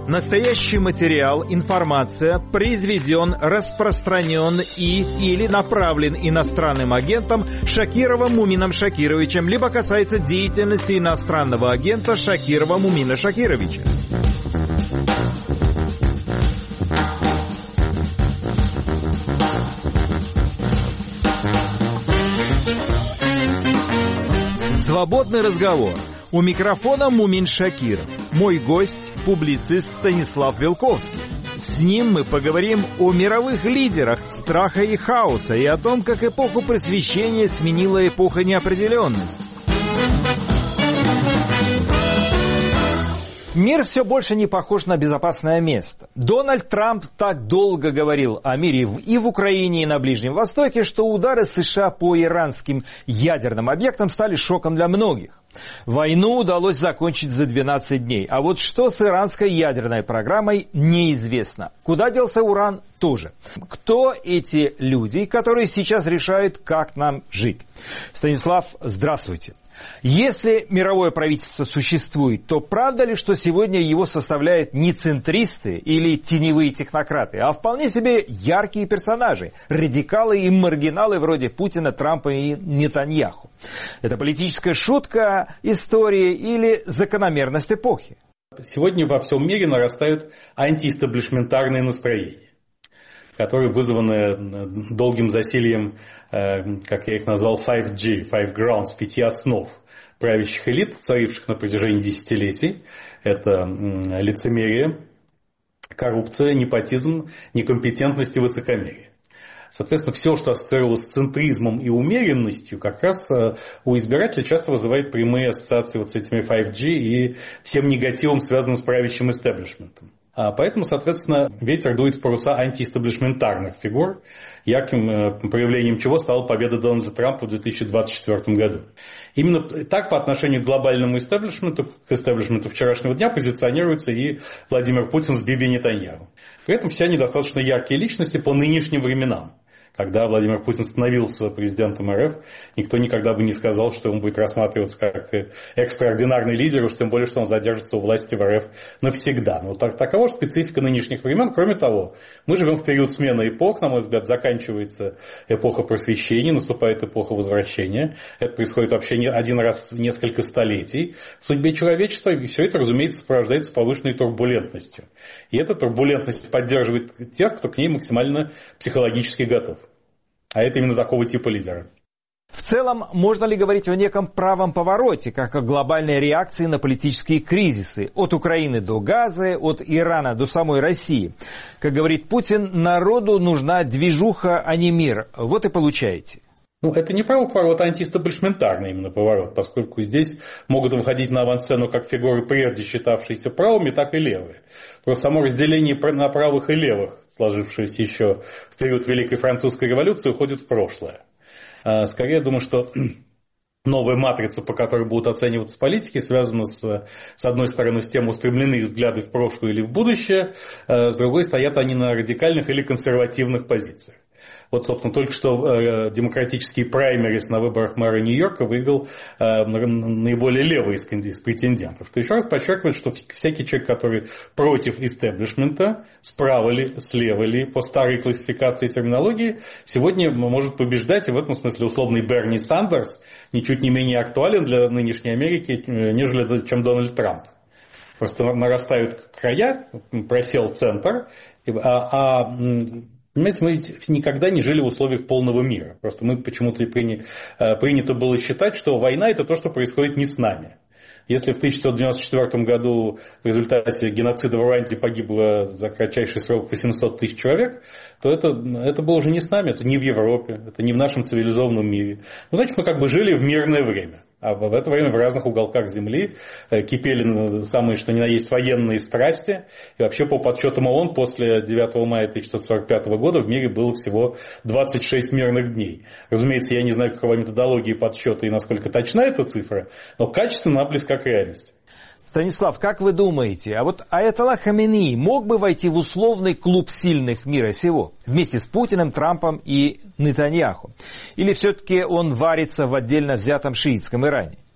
Настоящий материал, информация произведен, распространен или направлен иностранным агентом Шакировым Мумином Шакировичем, либо касается деятельности иностранного агента Шакирова Мумина Шакировича. Свободный разговор. У микрофона Мумин Шакиров. Мой гость – публицист Станислав Вилковский. С ним мы поговорим о мировых лидерах страха и хаоса и о том, как эпоху просвещения сменила эпоха неопределенности. Мир все больше не похож на безопасное место. Дональд Трамп так долго говорил о мире и в Украине, и на Ближнем Востоке, что удары США по иранским ядерным объектам стали шоком для многих. Войну удалось закончить за 12 дней. А вот что с иранской ядерной программой, неизвестно. Куда делся уран, тоже. Кто эти люди, которые сейчас решают, как нам жить? Станислав, здравствуйте. Если мировое правительство существует, то правда ли, что сегодня его составляют не центристы или теневые технократы, а вполне себе яркие персонажи, радикалы и маргиналы вроде Путина, Трампа и Нетаньяху? Это политическая шутка, история или закономерность эпохи? Сегодня во всем мире нарастают антиэстаблишментарные настроения, которые вызваны долгим засильем, как я их назвал, 5G, Five Grounds, 5 основ правящих элит, царивших на протяжении десятилетий. Это лицемерие, коррупция, непотизм, некомпетентность и высокомерие. Соответственно, все, что ассоциировалось с центризмом и умеренностью, как раз у избирателя часто вызывает прямые ассоциации вот с этими 5G и всем негативом, связанным с правящим истеблишментом. Поэтому, соответственно, ветер дует в паруса антиэстаблишментарных фигур, ярким проявлением чего стала победа Дональда Трампа в 2024 году. Именно так по отношению к глобальному истеблишменту, к истеблишменту вчерашнего дня позиционируется и Владимир Путин с Биби Нетаньяху. При этом все они достаточно яркие личности по нынешним временам. Когда Владимир Путин становился президентом РФ, никто никогда бы не сказал, что он будет рассматриваться как экстраординарный лидер, уж тем более, что он задержится у власти в РФ навсегда. Но такова специфика нынешних времен. Кроме того, мы живем в период смены эпох. На мой взгляд, заканчивается эпоха просвещения, наступает эпоха возвращения. Это происходит вообще не один раз в несколько столетий в судьбе человечества. И все это, разумеется, сопровождается повышенной турбулентностью. И эта турбулентность поддерживает тех, кто к ней максимально психологически готов. А это именно такого типа лидера. В целом, можно ли говорить о неком правом повороте, как о глобальной реакции на политические кризисы, от Украины до Газы, от Ирана до самой России? Как говорит Путин, народу нужна движуха, а не мир. Вот и получаете. Это не правый поворот, а антиэстаблишментарный именно поворот, поскольку здесь могут выходить на авансцену как фигуры, прежде считавшиеся правыми, так и левые. Просто само разделение на правых и левых, сложившееся еще в период Великой Французской революции, уходит в прошлое. Скорее, я думаю, что новая матрица, по которой будут оцениваться политики, связана с одной стороны с тем, устремлены взгляды в прошлое или в будущее, с другой стоят они на радикальных или консервативных позициях. Вот, собственно, только что демократический праймерис на выборах мэра Нью-Йорка выиграл наиболее левый из претендентов. То еще раз подчеркивает, что всякий человек, который против истеблишмента, справа ли, слева ли, по старой классификации терминологии, сегодня может побеждать, и в этом смысле условный Берни Сандерс ничуть не менее актуален для нынешней Америки, нежели чем Дональд Трамп. Просто нарастают края, просел центр, понимаете, мы ведь никогда не жили в условиях полного мира. Просто мы почему-то принято было считать, что война – это то, что происходит не с нами. Если в 1994 году в результате геноцида в Руанде погибло за кратчайший срок 800 тысяч человек, то это было уже не с нами, это не в Европе, это не в нашем цивилизованном мире. Значит, мы как бы жили в мирное время. А в это время в разных уголках земли кипели самые что ни на есть военные страсти. И вообще по подсчетам ООН после 9 мая 1945 года в мире было всего 26 мирных дней. Разумеется, я не знаю, какова методология подсчета и насколько точна эта цифра, но качественно она близка к реальности. Станислав, как вы думаете, а вот Аятолла Хаменеи мог бы войти в условный клуб сильных мира сего вместе с Путиным, Трампом и Нетаньяху? Или все-таки он варится в отдельно взятом шиитском Иране?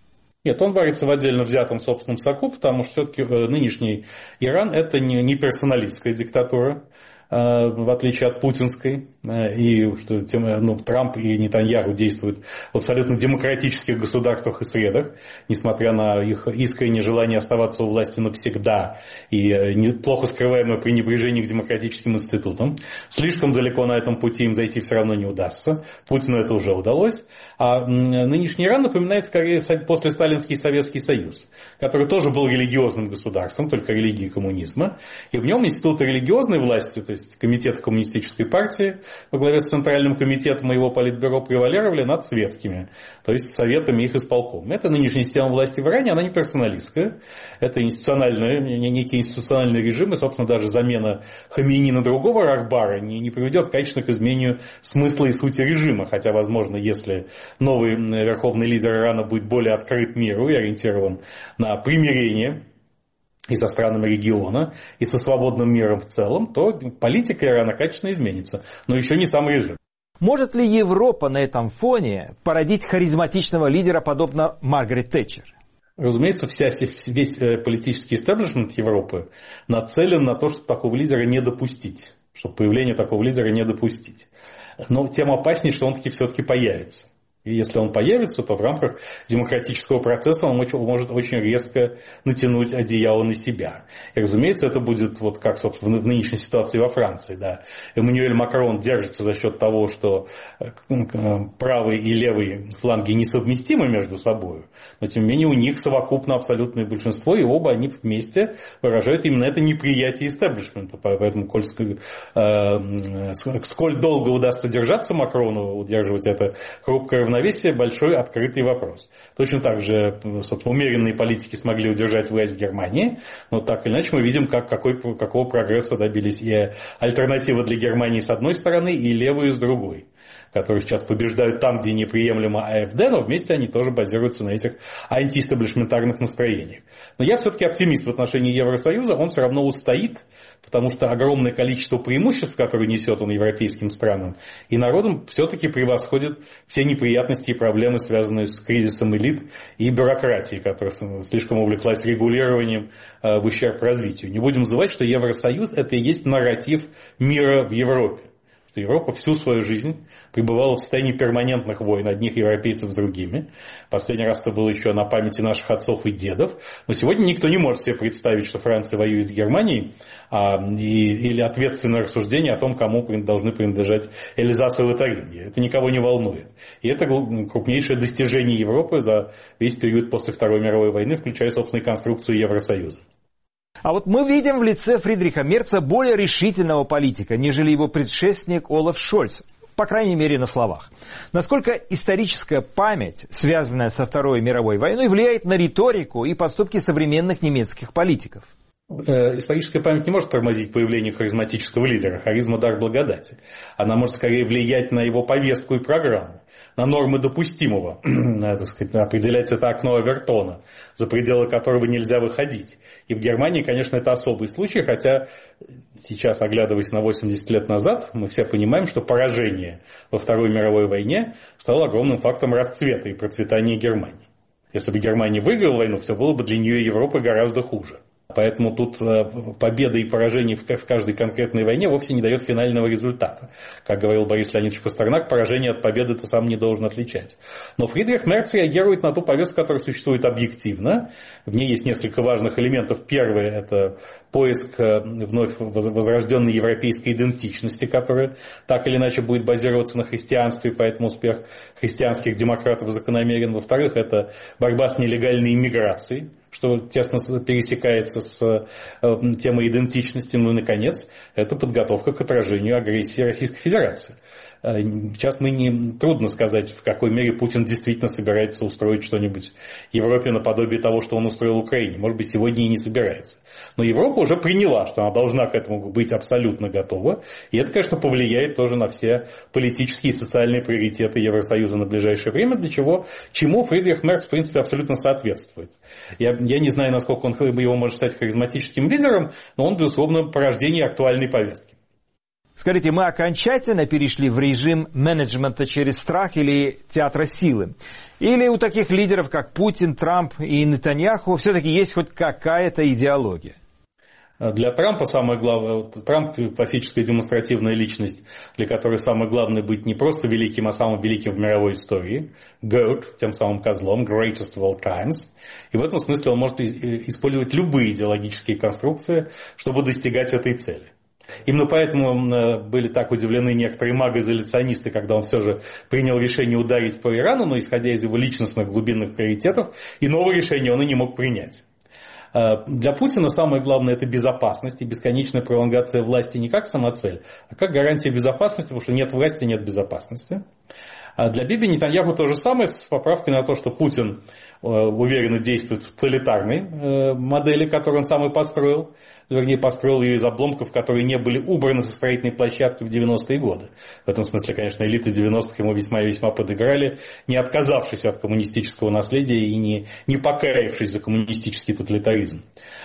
Нет, он варится в отдельно взятом собственном соку, потому что все-таки нынешний Иран – это не персоналистская диктатура, в отличие от путинской, и что Трамп и Нетаньяху действуют в абсолютно демократических государствах и средах, несмотря на их искреннее желание оставаться у власти навсегда и плохо скрываемое пренебрежение к демократическим институтам. Слишком далеко на этом пути им зайти все равно не удастся. Путину это уже удалось. А нынешний Иран напоминает скорее послесталинский Советский Союз, который тоже был религиозным государством, только религии коммунизма. И в нем институты религиозной власти, то есть комитет коммунистической партии во главе с Центральным комитетом и его политбюро превалировали над светскими, то есть советами их исполком. Это нынешняя система власти в Иране, она не персоналистская, это некий институциональный режим, и, собственно, даже замена Хамейни на другого Рахбара не приведет, конечно, к изменению смысла и сути режима, хотя, возможно, если новый верховный лидер Ирана будет более открыт миру и ориентирован на примирение и со странами региона, и со свободным миром в целом, то политика Ирана качественно изменится. Но еще не сам режим. Может ли Европа на этом фоне породить харизматичного лидера, подобно Маргарет Тэтчер? Разумеется, весь политический истеблишмент Европы нацелен на то, чтобы такого лидера не допустить. Чтобы появление такого лидера не допустить. Но тем опаснее, что он все-таки появится. И если он появится, то в рамках демократического процесса он может очень резко натянуть одеяло на себя. И, разумеется, это будет, вот как, собственно, в нынешней ситуации во Франции. Да. Эммануэль Макрон держится за счет того, что правый и левый фланги несовместимы между собой, но, тем не менее, у них совокупно абсолютное большинство, и оба они вместе выражают именно это неприятие истеблишмента. Поэтому, сколь долго удастся держаться Макрону, удерживать это хрупкое равновесие, большой открытый вопрос. Точно так же, собственно, умеренные политики смогли удержать власть в Германии, но так или иначе мы видим, какого прогресса добились и альтернатива для Германии с одной стороны, и левые с другой, которые сейчас побеждают там, где неприемлемо АФД, но вместе они тоже базируются на этих антиэстаблишментарных настроениях. Но я все-таки оптимист в отношении Евросоюза, он все равно устоит, потому что огромное количество преимуществ, которые несет он европейским странам и народам, все-таки превосходит все неприятности и проблемы, связанные с кризисом элит и бюрократией, которая слишком увлеклась регулированием в ущерб развитию. Не будем забывать, что Евросоюз – это и есть нарратив мира в Европе. Что Европа всю свою жизнь пребывала в состоянии перманентных войн одних европейцев с другими. Последний раз это было еще на памяти наших отцов и дедов. Но сегодня никто не может себе представить, что Франция воюет с Германией, или ответственное рассуждение о том, кому должны принадлежать Эльзас и Лотарингия. Это никого не волнует. И это крупнейшее достижение Европы за весь период после Второй мировой войны, включая, собственно, конструкцию Евросоюза. А вот мы видим в лице Фридриха Мерца более решительного политика, нежели его предшественник Олаф Шольц, по крайней мере на словах. Насколько историческая память, связанная со Второй мировой войной, влияет на риторику и поступки современных немецких политиков? Историческая память не может тормозить появление харизматического лидера. Харизма – дар благодати. Она может скорее влиять на его повестку и программу, на нормы допустимого, так сказать, определять это окно Овертона, за пределы которого нельзя выходить. И в Германии, конечно, это особый случай, хотя сейчас, оглядываясь на 80 лет назад, мы все понимаем, что поражение во Второй мировой войне стало огромным фактом расцвета и процветания Германии. Если бы Германия выиграла войну, все было бы для нее и Европы гораздо хуже. Поэтому тут победа и поражение в каждой конкретной войне вовсе не дает финального результата. Как говорил Борис Леонидович Пастернак, поражение от победы ты сам не должен отличать. Но Фридрих Мерц реагирует на ту повестку, которая существует объективно. В ней есть несколько важных элементов. Первый – это поиск вновь возрожденной европейской идентичности, которая так или иначе будет базироваться на христианстве, поэтому успех христианских демократов закономерен. Во-вторых, это борьба с нелегальной иммиграцией, что тесно пересекается с темой идентичности. Ну и, наконец, это подготовка к отражению агрессии Российской Федерации. Сейчас трудно сказать, в какой мере Путин действительно собирается устроить что-нибудь Европе наподобие того, что он устроил Украине. Может быть, сегодня и не собирается. Но Европа уже приняла, что она должна к этому быть абсолютно готова. И это, конечно, повлияет тоже на все политические и социальные приоритеты Евросоюза на ближайшее время, чему Фридрих Мерц, в принципе, абсолютно соответствует. Я не знаю, насколько его может стать харизматическим лидером, но он, безусловно, порождение актуальной повестки. Скажите, мы окончательно перешли в режим менеджмента через страх или театра силы? Или у таких лидеров, как Путин, Трамп и Нетаньяху, все-таки есть хоть какая-то идеология? Для Трампа самое главное, Трамп классическая демонстративная личность, для которой самое главное быть не просто великим, а самым великим в мировой истории, GOAT, тем самым козлом, greatest of all times. И в этом смысле он может использовать любые идеологические конструкции, чтобы достигать этой цели. Именно поэтому были так удивлены некоторые магоизоляционисты, когда он все же принял решение ударить по Ирану, но исходя из его личностных глубинных приоритетов, иного решения он и не мог принять. Для Путина самое главное – это безопасность и бесконечная пролонгация власти не как самоцель, а как гарантия безопасности, потому что нет власти – нет безопасности. А для Биби Нетаньяху то же самое, с поправкой на то, что Путин уверенно действует в тоталитарной модели, которую он сам и построил. Вернее, построил ее из обломков, которые не были убраны со строительной площадки в 90-е годы. В этом смысле, конечно, элиты 90-х ему весьма и весьма подыграли, не отказавшись от коммунистического наследия и не покаявшись за коммунистический тоталитаризм.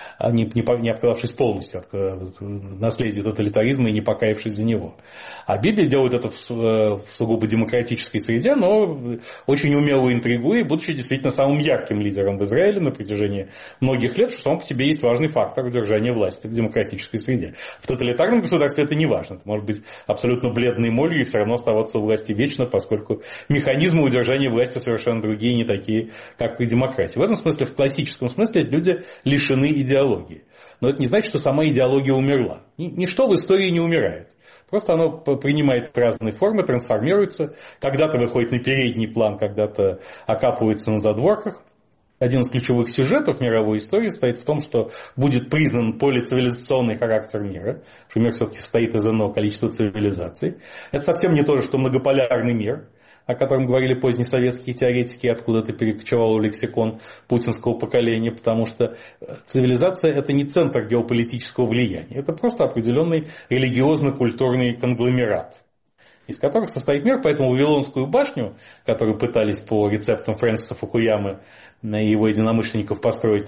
Не отказавшись полностью от наследия тоталитаризма и не покаявшись за него. А Биби делает это в сугубо демократической среде, но очень умело интригуя, будучи действительно самым ярким лидером в Израиле на протяжении многих лет, что само по себе есть важный фактор удержания власти в демократической среде. В тоталитарном государстве это не важно. Это может быть абсолютно бледной молью и все равно оставаться у власти вечно, поскольку механизмы удержания власти совершенно другие, не такие, как при демократии. В этом смысле, в классическом смысле, люди лишены идеологии. Но это не значит, что сама идеология умерла. Ничто в истории не умирает. Просто оно принимает разные формы, трансформируется. Когда-то выходит на передний план, когда-то окапывается на задворках. Один из ключевых сюжетов мировой истории состоит в том, что будет признан полицивилизационный характер мира, что мир все-таки состоит из одного количества цивилизаций. Это совсем не то же, что многополярный мир, о котором говорили позднесоветские теоретики, откуда-то перекочевал в лексикон путинского поколения, потому что цивилизация – это не центр геополитического влияния, это просто определенный религиозно-культурный конгломерат, из которых состоит мир. Поэтому Вавилонскую башню, которую пытались по рецептам Фрэнсиса Фукуямы и его единомышленников построить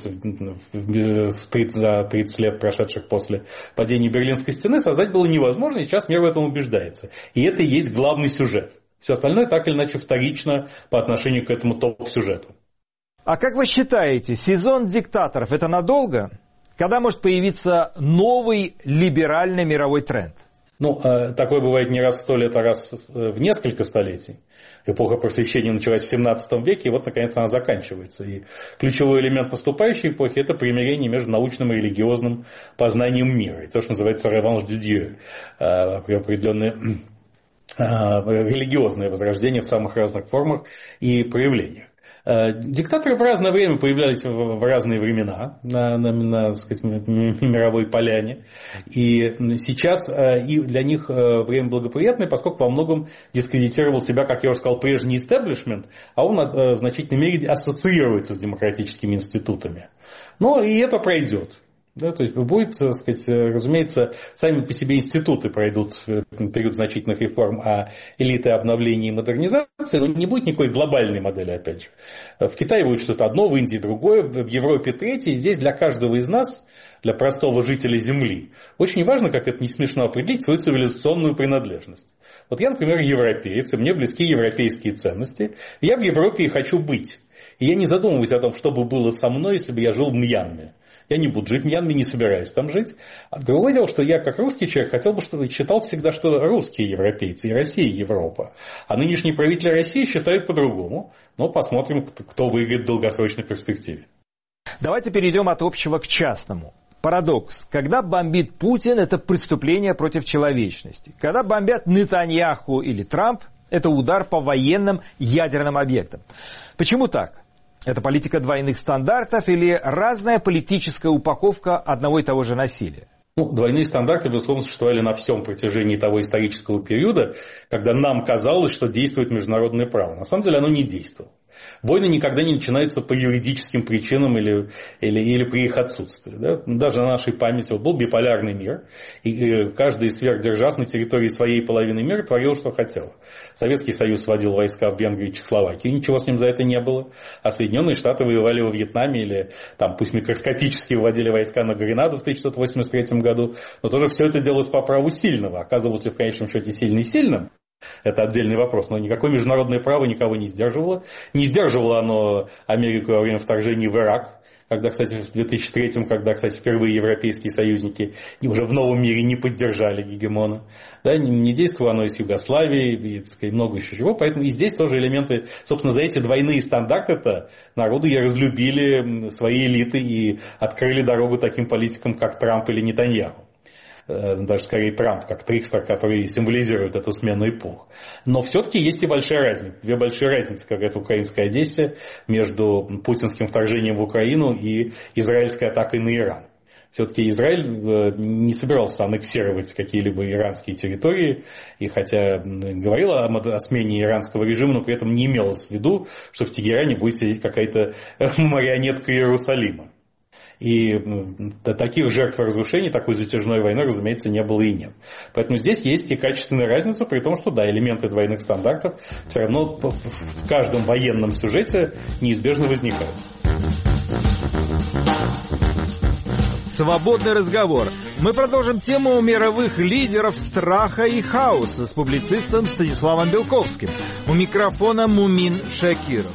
за 30 лет, прошедших после падения Берлинской стены, создать было невозможно, и сейчас мир в этом убеждается. И это и есть главный сюжет. Все остальное так или иначе вторично по отношению к этому топ-сюжету. А как вы считаете, сезон диктаторов – это надолго? Когда может появиться новый либеральный мировой тренд? Такое бывает не раз в 100 лет, а раз в несколько столетий. Эпоха просвещения началась в 17 веке, и вот, наконец, она заканчивается. И ключевой элемент наступающей эпохи – это примирение между научным и религиозным познанием мира. И то, что называется «реванш дю Dieu», определенное религиозное возрождение в самых разных формах и проявлениях. Диктаторы в разное время появлялись в разные времена на сказать, мировой поляне. И сейчас и для них время благоприятное, поскольку во многом дискредитировал себя, как я уже сказал, прежний истеблишмент, а он в значительной мере ассоциируется с демократическими институтами. Но и это пройдет. Да, то есть будет, так сказать, разумеется, сами по себе институты пройдут период значительных реформ, а элиты обновления и модернизации, но не будет никакой глобальной модели, опять же. В Китае будет что-то одно, в Индии другое, в Европе третье. Здесь для каждого из нас, для простого жителя Земли, очень важно, как это не смешно определить, свою цивилизационную принадлежность. Вот я, например, европеец, и мне близки европейские ценности, и я в Европе и хочу быть. И я не задумываюсь о том, что бы было со мной, если бы я жил в Мьянме. Я не буду жить в Мьянме, не собираюсь там жить. А другое дело, что я, как русский человек, хотел бы, чтобы считал всегда, что русские европейцы и Россия Европа. А нынешние правители России считают по-другому. Но посмотрим, кто выиграет в долгосрочной перспективе. Давайте перейдем от общего к частному. Парадокс. Когда бомбит Путин, это преступление против человечности. Когда бомбят Нетаньяху или Трамп, это удар по военным ядерным объектам. Почему так? Это политика двойных стандартов или разная политическая упаковка одного и того же насилия? Двойные стандарты, безусловно, существовали на всем протяжении того исторического периода, когда нам казалось, что действует международное право. На самом деле оно не действовало. Войны никогда не начинаются по юридическим причинам или при их отсутствии. Да? Даже на нашей памяти был биполярный мир, и каждый из сверхдержав на территории своей половины мира творил, что хотел. Советский Союз вводил войска в Венгрию и Чехословакию, ничего с ним за это не было. А Соединенные Штаты воевали во Вьетнаме или там, пусть микроскопически вводили войска на Гренаду в 1983 году, но тоже все это делалось по праву сильного. Оказывалось ли в конечном счете сильный сильным? Это отдельный вопрос. Но никакое международное право никого не сдерживало. Не сдерживало оно Америку во время вторжения в Ирак. Когда, кстати, в 2003-м, когда, кстати, впервые европейские союзники уже в новом мире не поддержали гегемона. Да, не действовало оно и с Югославией, и, так сказать, много еще чего. Поэтому и здесь тоже элементы, собственно, за эти двойные стандарты-то народы и разлюбили свои элиты и открыли дорогу таким политикам, как Трамп или Нетаньяху. Даже скорее Трамп, как трикстер, который символизирует эту смену эпох. Но все-таки есть и большая разница. Две большие разницы, как это в украинской Одессе, между путинским вторжением в Украину и израильской атакой на Иран. Все-таки Израиль не собирался аннексировать какие-либо иранские территории, и хотя говорил о смене иранского режима, но при этом не имелось в виду, что в Тегеране будет сидеть какая-то марионетка Иерусалима. И таких жертв и разрушений, такой затяжной войны, разумеется, не было и нет. Поэтому здесь есть и качественная разница, при том, что, да, элементы двойных стандартов все равно в каждом военном сюжете неизбежно возникают. Свободный разговор. Мы продолжим тему мировых лидеров страха и хаоса с публицистом Станиславом Белковским. У микрофона Мумин Шакиров.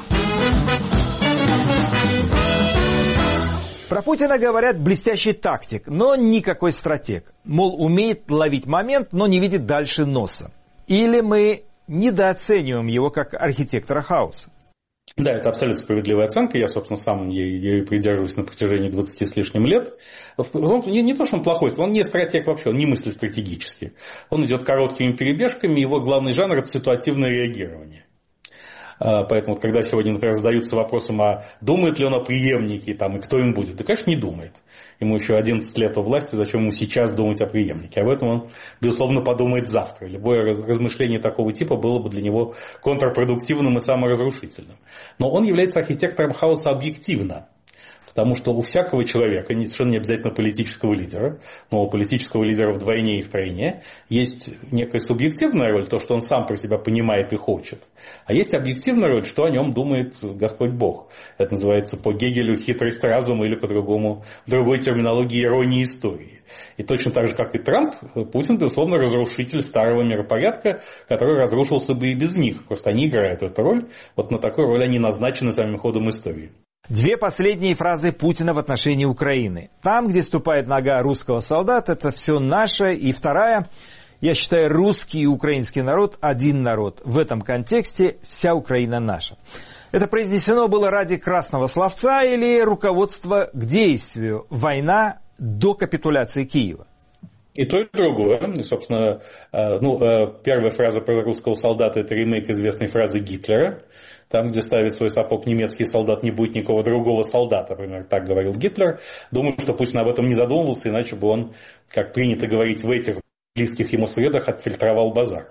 Про Путина говорят блестящий тактик, но никакой стратег. Мол, умеет ловить момент, но не видит дальше носа. Или мы недооцениваем его как архитектора хаоса? Да, это абсолютно справедливая оценка. Я, собственно, сам ею придерживаюсь на протяжении 20 с лишним лет. Не то, что он плохой, он не стратег вообще, он не мыслит стратегически. Он идет короткими перебежками, его главный жанр – это ситуативное реагирование. Поэтому, когда сегодня, например, задаются вопросом, а думает ли он о преемнике там, и кто им будет, да, конечно, не думает. Ему еще 11 лет у власти, зачем ему сейчас думать о преемнике? Об этом он, безусловно, подумает завтра. Любое размышление такого типа было бы для него контрпродуктивным и саморазрушительным. Но он является архитектором хаоса объективно. Потому что у всякого человека, совершенно не обязательно политического лидера, но у политического лидера вдвойне и втройне, есть некая субъективная роль, то, что он сам про себя понимает и хочет. А есть объективная роль, что о нем думает Господь Бог. Это называется по Гегелю хитрость разума или по-другому, в другой терминологии ирония истории. И точно так же, как и Трамп, Путин, безусловно, разрушитель старого миропорядка, который разрушился бы и без них. Просто они играют эту роль. Вот на такую роль они назначены самим ходом истории. Две последние фразы Путина в отношении Украины. Там, где ступает нога русского солдата, это все наше. И вторая, я считаю, русский и украинский народ один народ. В этом контексте вся Украина наша. Это произнесено было ради красного словца или руководства к действию? Война до капитуляции Киева. И то, и другое. И, собственно, первая фраза про русского солдата – это ремейк известной фразы Гитлера. Там, где ставит свой сапог немецкий солдат, не будет никакого другого солдата, например, так говорил Гитлер. Думаю, что Путин об этом не задумывался, иначе бы он, как принято говорить в этих близких ему средах, отфильтровал базар.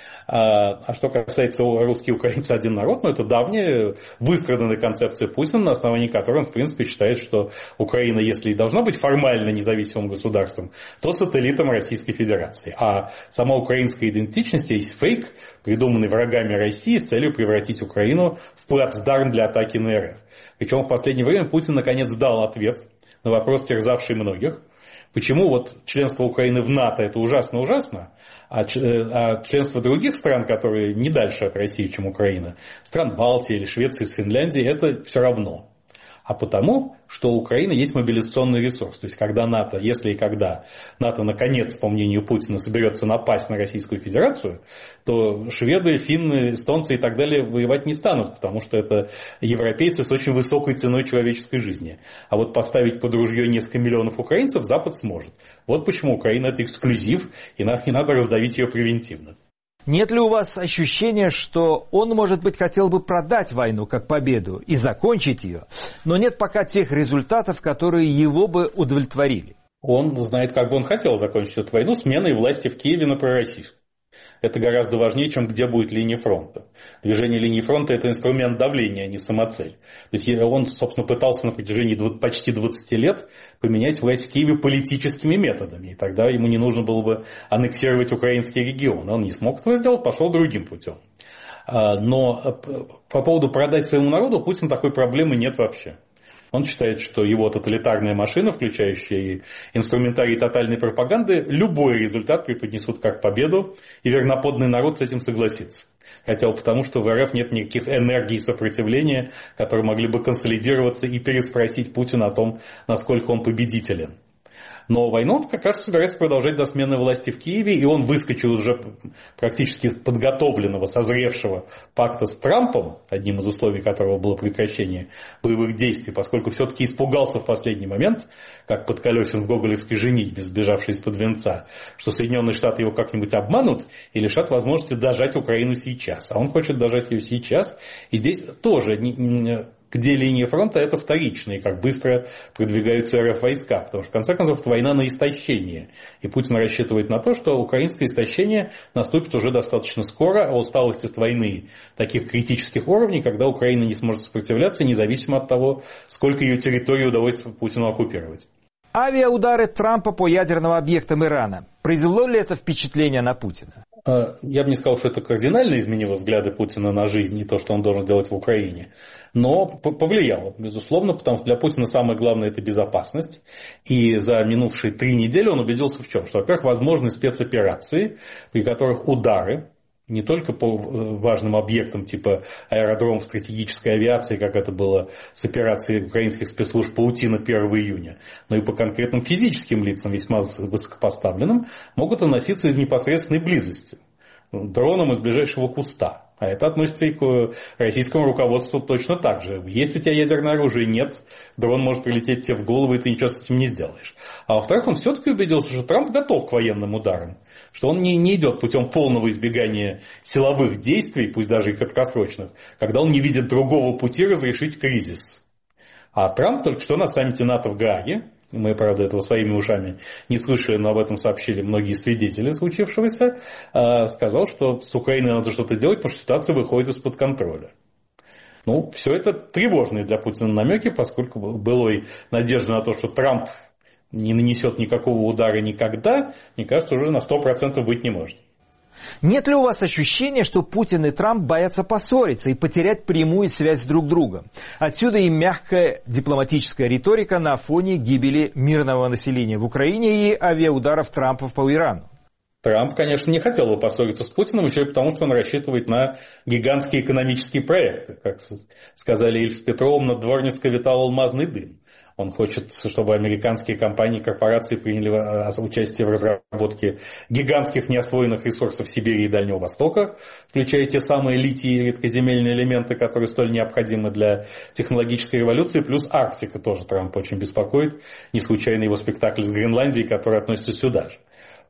А что касается русский и украинцы один народ, это давняя выстраданная концепция Путина, на основании которой он, в принципе, считает, что Украина, если и должна быть формально независимым государством, то сателлитом Российской Федерации. А сама украинская идентичность есть фейк, придуманный врагами России с целью превратить Украину в плацдарм для атаки на РФ. Причем в последнее время Путин наконец дал ответ на вопрос, терзавший многих. Почему вот членство Украины в НАТО это ужасно-ужасно, а членство других стран, которые не дальше от России, чем Украина, стран Балтии или Швеции с Финляндией, это все равно. А потому, что у Украины есть мобилизационный ресурс. То есть, когда НАТО, если и когда НАТО, наконец, по мнению Путина, соберется напасть на Российскую Федерацию, то шведы, финны, эстонцы и так далее воевать не станут, потому что это европейцы с очень высокой ценой человеческой жизни. А вот поставить под ружье несколько миллионов украинцев Запад сможет. Вот почему Украина – это эксклюзив, и надо раздавить ее превентивно. Нет ли у вас ощущения, что он, может быть, хотел бы продать войну как победу и закончить ее, но нет пока тех результатов, которые его бы удовлетворили? Он знает, как бы он хотел закончить эту войну, сменой власти в Киеве на пророссийскую. Это гораздо важнее, чем где будет линия фронта. Движение линии фронта – это инструмент давления, а не самоцель. То есть он, собственно, пытался на протяжении почти 20 лет поменять власть в Киеве политическими методами. И тогда ему не нужно было бы аннексировать украинские регионы. Он не смог этого сделать, пошел другим путем. Но по поводу продать своему народу Путин такой проблемы нет вообще. Он считает, что его тоталитарная машина, включающая и инструментарий тотальной пропаганды, любой результат преподнесут как победу, и верноподданный народ с этим согласится. Хотя бы потому, что в РФ нет никаких энергий сопротивления, которые могли бы консолидироваться и переспросить Путина о том, насколько он победителен. Но войну он, как раз, собирается продолжать до смены власти в Киеве, и он выскочил уже практически подготовленного, созревшего пакта с Трампом, одним из условий которого было прекращение боевых действий, поскольку все-таки испугался в последний момент, как Подколесин в гоголевской «Женитьбе», сбежавший из-под венца, что Соединенные Штаты его как-нибудь обманут и лишат возможности дожать Украину сейчас. А он хочет дожать ее сейчас, и здесь тоже где линия фронта, это вторичные, как быстро продвигаются РФ войска. Потому что, в конце концов, это война на истощение. И Путин рассчитывает на то, что украинское истощение наступит уже достаточно скоро, а усталость от войны таких критических уровней, когда Украина не сможет сопротивляться, независимо от того, сколько ее территории удалось Путину оккупировать. Авиаудары Трампа по ядерным объектам Ирана. Произвело ли это впечатление на Путина? Я бы не сказал, что это кардинально изменило взгляды Путина на жизнь и то, что он должен делать в Украине. Но повлияло, безусловно, потому что для Путина самое главное – это безопасность. И за минувшие 3 недели он убедился в чем? Что, во-первых, возможны спецоперации, при которых удары не только по важным объектам типа аэродромов стратегической авиации, как это было с операцией украинских спецслужб «Паутина» 1 июня, но и по конкретным физическим лицам, весьма высокопоставленным, могут наноситься из непосредственной близости. Дроном из ближайшего куста. А это относится и к российскому руководству точно так же. Есть у тебя ядерное оружие? Нет. Дрон может прилететь тебе в голову, и ты ничего с этим не сделаешь. А во-вторых, он все-таки убедился, что Трамп готов к военным ударам. Что он не идет путем полного избегания силовых действий, пусть даже и краткосрочных, когда он не видит другого пути разрешить кризис. А Трамп только что на саммите НАТО в Гааге, мы, правда, этого своими ушами не слышали, но об этом сообщили многие свидетели случившегося, сказал, что с Украиной надо что-то делать, потому что ситуация выходит из-под контроля. Ну, все это тревожные для Путина намеки, поскольку былой надежды на то, что Трамп не нанесет никакого удара никогда, мне кажется, уже на 100% быть не может. Нет ли у вас ощущения, что Путин и Трамп боятся поссориться и потерять прямую связь друг с другом? Отсюда и мягкая дипломатическая риторика на фоне гибели мирного населения в Украине и авиаударов Трампа по Ирану. Трамп, конечно, не хотел бы поссориться с Путиным, еще и потому, что он рассчитывает на гигантские экономические проекты. Как сказали Ильф с Петровым, над Дворницкой витал алмазный дым. Он хочет, чтобы американские компании и корпорации приняли участие в разработке гигантских неосвоенных ресурсов Сибири и Дальнего Востока, включая те самые литий и редкоземельные элементы, которые столь необходимы для технологической революции, плюс Арктика тоже Трамп очень беспокоит. Не случайно его спектакль с Гренландией, который относится сюда же.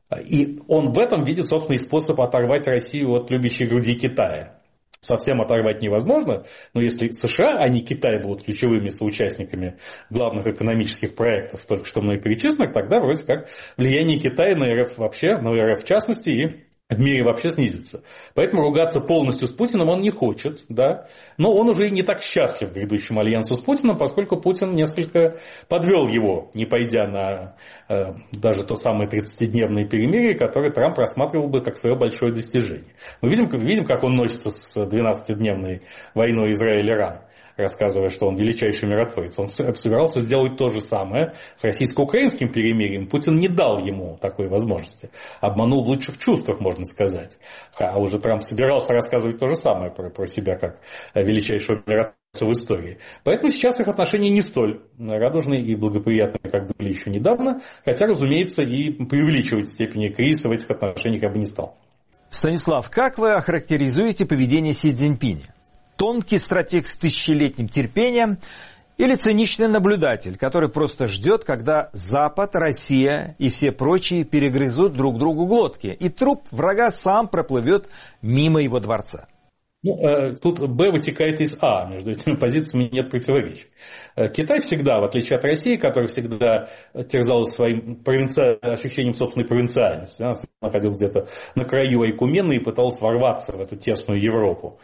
И он в этом видит собственный способ оторвать Россию от любящей груди Китая. Совсем оторвать невозможно, но если США, а не Китай будут ключевыми соучастниками главных экономических проектов, только что мной перечисленных, тогда вроде как влияние Китая на РФ вообще, на РФ в частности и в мире вообще снизится. Поэтому ругаться полностью с Путиным он не хочет, да, но он уже и не так счастлив в грядущем альянсу с Путиным, поскольку Путин несколько подвел его, не пойдя на даже то самое 30-дневное перемирие, которое Трамп рассматривал бы как свое большое достижение. Мы видим, как он носится с 12-дневной войной Израиль-Иран, рассказывая, что он величайший миротворец. Он собирался сделать то же самое с российско-украинским перемирием. Путин не дал ему такой возможности. Обманул в лучших чувствах, можно сказать. А уже Трамп собирался рассказывать то же самое про себя, как величайшего миротворца в истории. Поэтому сейчас их отношения не столь радужные и благоприятные, как были еще недавно. Хотя, разумеется, и преувеличивать степени кризиса в этих отношениях я бы не стал. Станислав, как вы охарактеризуете поведение Си Цзиньпиня? Тонкий стратег с тысячелетним терпением или циничный наблюдатель, который просто ждет, когда Запад, Россия и все прочие перегрызут друг другу глотки, и труп врага сам проплывет мимо его дворца? Тут Б вытекает из А. Между этими позициями нет противоречий. Китай всегда, в отличие от России, которая всегда терзалась своим ощущением собственной провинциальности, она находилась где-то на краю Айкумены и пыталась ворваться в эту тесную Европу.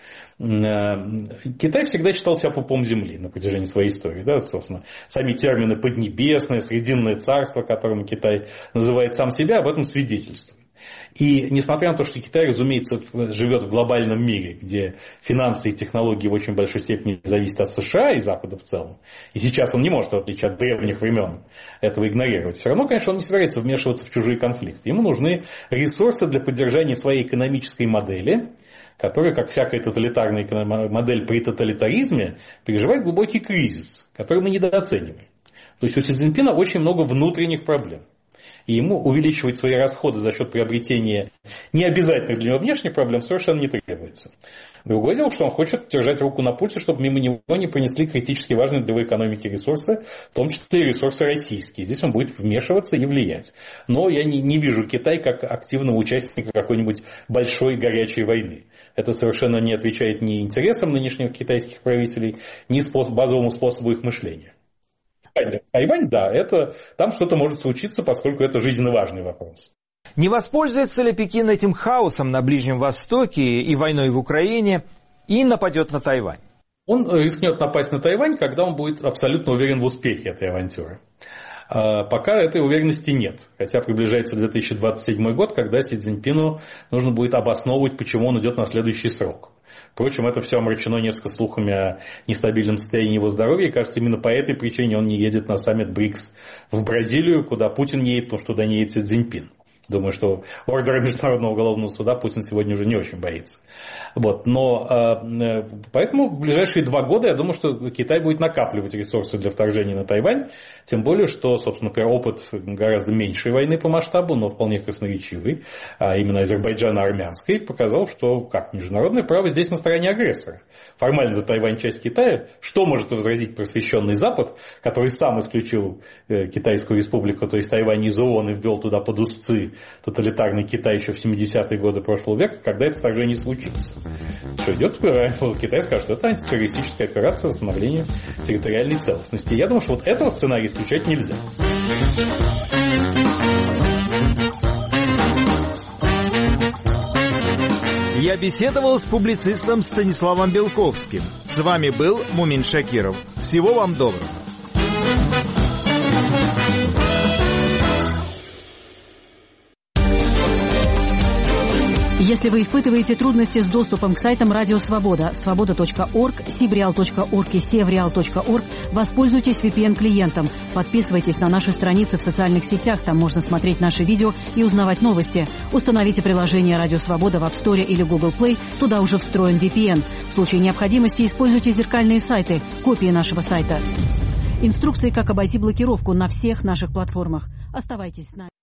Китай всегда считал себя пупом земли на протяжении своей истории. Да, собственно, сами термины «поднебесное», «срединное царство», которым Китай называет сам себя, об этом свидетельствуют. И несмотря на то, что Китай, разумеется, живет в глобальном мире, где финансы и технологии в очень большой степени зависят от США и Запада в целом, и сейчас он не может, в отличие от древних времен, этого игнорировать, все равно, конечно, он не собирается вмешиваться в чужие конфликты. Ему нужны ресурсы для поддержания своей экономической модели, которая, как всякая тоталитарная модель при тоталитаризме, переживает глубокий кризис, который мы недооцениваем. То есть у Си Цзиньпина очень много внутренних проблем. И ему увеличивать свои расходы за счет приобретения необязательных для него внешних проблем совершенно не требуется. Другое дело, что он хочет держать руку на пульсе, чтобы мимо него не принесли критически важные для его экономики ресурсы, в том числе и ресурсы российские. Здесь он будет вмешиваться и влиять. Но я не вижу Китай как активного участника какой-нибудь большой горячей войны. Это совершенно не отвечает ни интересам нынешних китайских правителей, ни базовому способу их мышления. Тайвань, да, там что-то может случиться, поскольку это жизненно важный вопрос. Не воспользуется ли Пекин этим хаосом на Ближнем Востоке и войной в Украине и нападет на Тайвань? Он рискнет напасть на Тайвань, когда он будет абсолютно уверен в успехе этой авантюры. Пока этой уверенности нет. Хотя приближается 2027 год, когда Си Цзиньпину нужно будет обосновывать, почему он идет на следующий срок. Впрочем, это все омрачено несколько слухами о нестабильном состоянии его здоровья. И, кажется, именно по этой причине он не едет на саммит БРИКС в Бразилию, куда Путин едет, потому что туда не едет Си Цзиньпин. Думаю, что ордера Международного уголовного суда Путин сегодня уже не очень боится. Но поэтому в ближайшие 2 года я думаю, что Китай будет накапливать ресурсы для вторжения на Тайвань. Тем более, что, собственно, опыт гораздо меньшей войны по масштабу, но вполне красноречивый, а именно Азербайджано-армянской, показал, что международное право здесь на стороне агрессора. Формально Тайвань часть Китая. Что может возразить просвещенный Запад, который сам исключил Китайскую республику, то есть Тайвань из ООН и ввел туда под узцы тоталитарный Китай еще в 70-е годы прошлого века, когда это вторжение случится. Что идет Китай скажет, что это антитеррористическая операция восстановления территориальной целостности. Я думаю, что этого сценария исключать нельзя. Я беседовал с публицистом Станиславом Белковским. С вами был Мумин Шакиров. Всего вам доброго. Если вы испытываете трудности с доступом к сайтам Радио Свобода, svoboda.org, sibreal.org и sevreal.org, воспользуйтесь VPN-клиентом. Подписывайтесь на наши страницы в социальных сетях, там можно смотреть наши видео и узнавать новости. Установите приложение Радио Свобода в App Store или Google Play, туда уже встроен VPN. В случае необходимости используйте зеркальные сайты, копии нашего сайта. Инструкции, как обойти блокировку на всех наших платформах. Оставайтесь с нами.